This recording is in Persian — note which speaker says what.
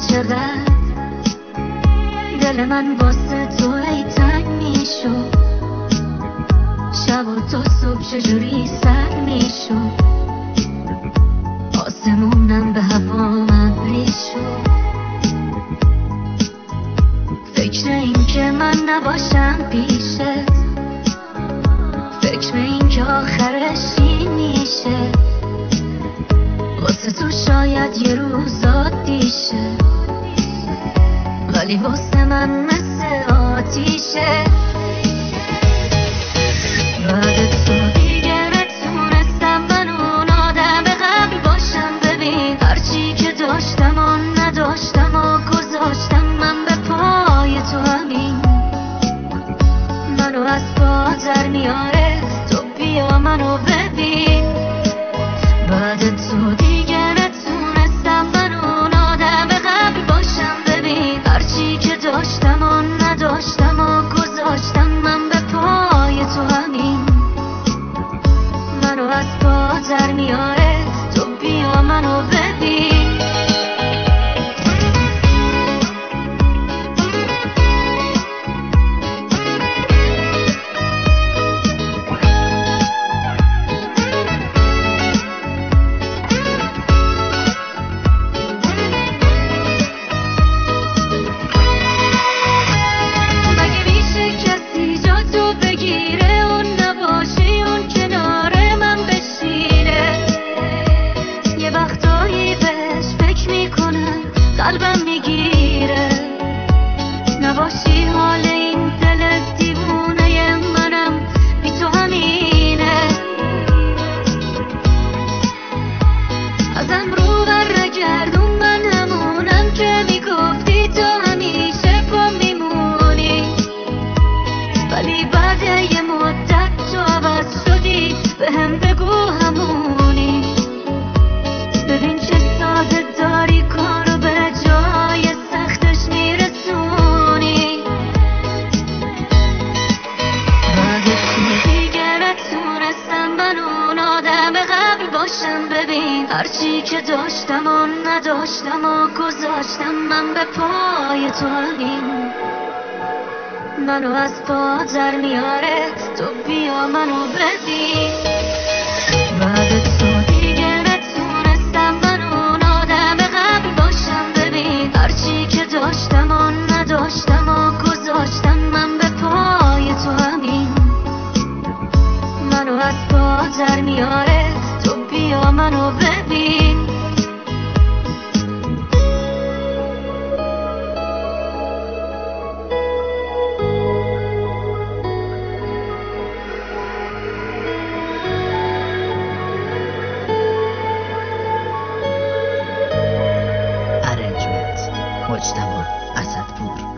Speaker 1: چقدر دل من واسه تو ای تنگ میشد، شب و تا صبح چجوری سر میشد، آسمونم به هوا ابری شد. فکر این که من نباشم پیشه، فکر این که آخرش این میشه، واسه تو شاید یه روز عادی شه، ولی واسه من مثل آتیشه. بعد تو دیگه نتونستم من اون آدم قبل باشم. ببین هرچی که داشتم و نداشتم و گذاشتم من به پای تو، همین منو از پا در میاره. تو بیا منو ببین. بعد تو دیگه نتونستم من اون آدم قبل باشم. ببین هرچی که داشتم و نداشتم و گذاشتم من به پای تو، همین منو از پا در میاره. تو بیا منو ببین. قلبم میگیره نباشی، حال این دل دیوونه منم بی تو همینه. ازم رو برگردون، من همونم که میگفتی تو همیشه پا میمونی، ولی بعد یه مدت تو عوض شدی. به هم بگو همونی. ببین چه ساده داری کارو به جای سختش میرسونی. بعد تو دیگه نتونستم من اون آدم قبل باشم. ببین هرچی که داشتم و نداشتم و گذاشتم من به پای تو، همین منو از پا در میاره. تو بیا منو ببین. بعد تو دیگه نتونستم من اون آدم قبل باشم. ببین هرچی که داشتم و نداشتم و گذاشتم من به پای تو، همین منو از پا در میاره. تو بیا منو ببین.
Speaker 2: مجتبی اسدپور.